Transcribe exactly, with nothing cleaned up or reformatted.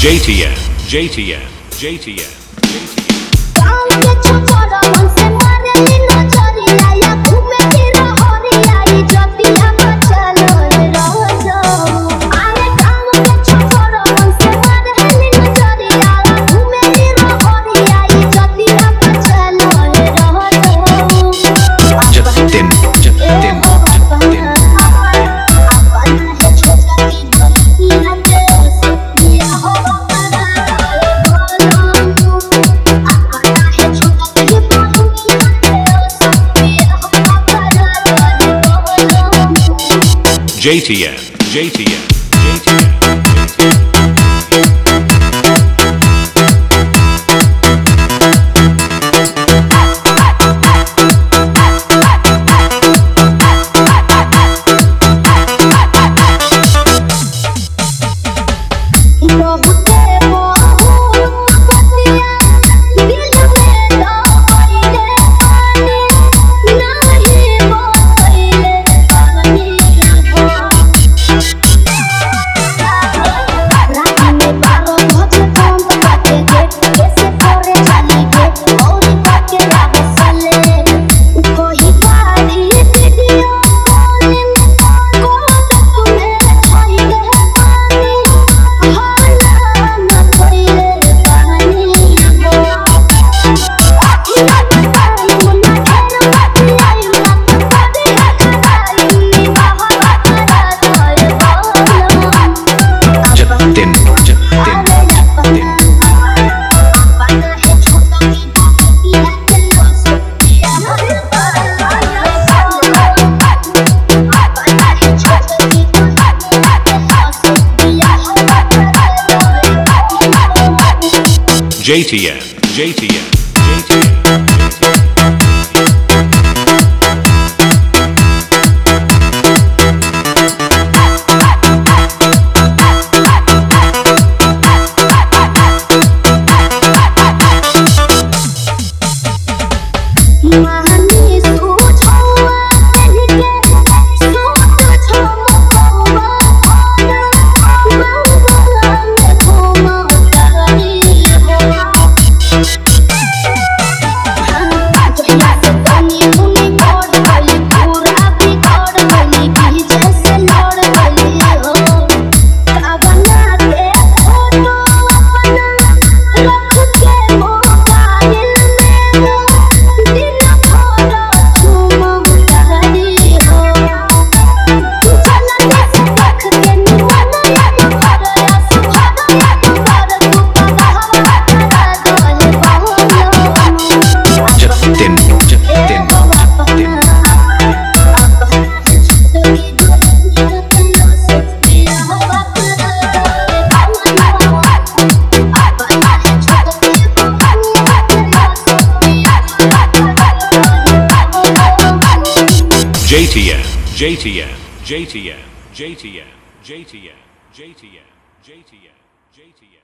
J T N, J T N, J T N, गाँव के छोकरा मन से मारेली नजरिया या घूमे फिर हरिया ई जतिया बचल रह जाओ। अरे गाँव के छोकरा मन से मारेली नजरिया घूमे फिर हरिया ई जतिया बचल रह जाओ। Justin, Justin, Justin. J T N, J T N, J T N. J T N, J T N, J T N. J T N, J T N, J T N, J T N, J T N, J T N, J T N, J T N.